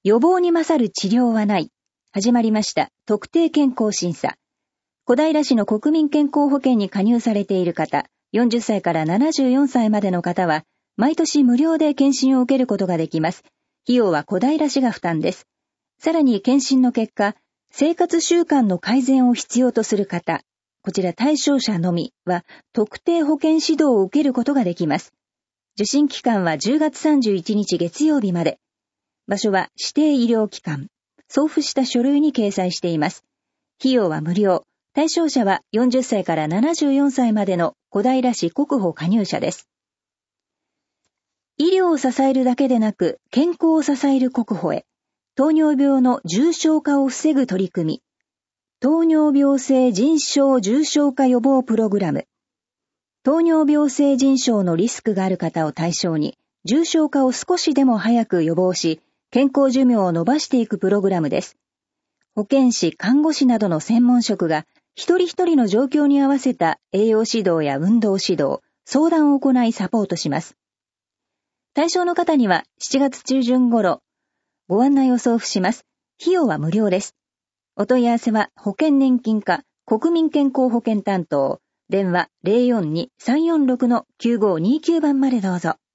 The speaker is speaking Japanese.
予防に勝る治療はない。始まりました特定健康審査。小平市の国民健康保険に加入されている方、40歳から74歳までの方は、毎年無料で検診を受けることができます。費用は小平市が負担です。さらに検診の結果、生活習慣の改善を必要とする方、こちら対象者のみは特定保健指導を受けることができます。受診期間は10月31日月曜日まで。場所は指定医療機関。送付した書類に掲載しています。費用は無料。対象者は40歳から74歳までの小平市国保加入者です。医療を支えるだけでなく、健康を支える国保へ。糖尿病の重症化を防ぐ取り組み。糖尿病性腎症重症化予防プログラム。糖尿病性腎症のリスクがある方を対象に、重症化を少しでも早く予防し、健康寿命を伸ばしていくプログラムです。保健師、看護師などの専門職が、一人一人の状況に合わせた栄養指導や運動指導、相談を行いサポートします。対象の方には7月中旬頃、ご案内を送付します。費用は無料です。お問い合わせは保険年金課国民健康保険担当、電話 042-346-9529 番までどうぞ。